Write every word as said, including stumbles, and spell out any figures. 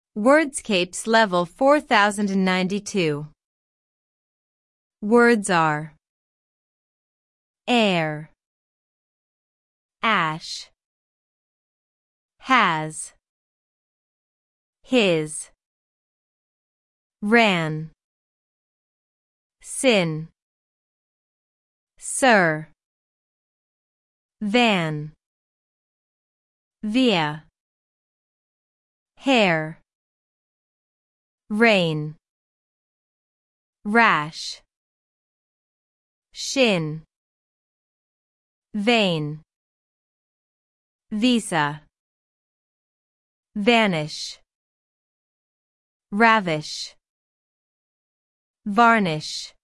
Wordscapes level four thousand ninety-two. Words are air, ash, has, his, ran, sin, sir, van, via, hair, rain, rash, shin, vein, visa, vanish, ravish, varnish,